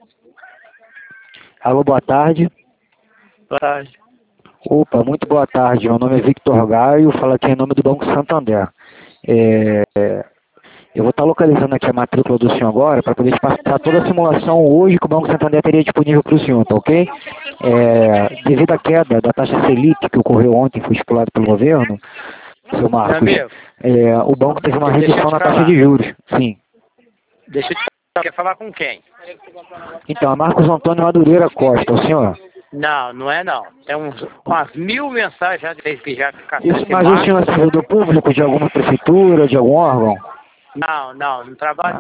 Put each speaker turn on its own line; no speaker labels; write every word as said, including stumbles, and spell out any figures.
Alô, boa tarde.
Boa tarde.
Opa, muito boa tarde. Meu nome é Victor Gaio, falo aqui em nome do Banco Santander. É, eu vou estar localizando aqui a matrícula do senhor agora para poder te passar toda a simulação hoje que o Banco Santander teria disponível para o senhor, tá ok? É, devido à queda da taxa Selic que ocorreu ontem, foi estipulado pelo governo, seu Marcos, é, o banco teve uma redução na taxa de juros. Sim.
Deixa eu te falar. Quer falar com quem?
Então, é Marcos Antônio Madureira Costa, o senhor?
Não, não é não. Tem uns, umas mil mensagens já desde que já ficaram.
Isso, mas o senhor é servidor público de alguma prefeitura, de algum órgão?
Não, não, não trabalho.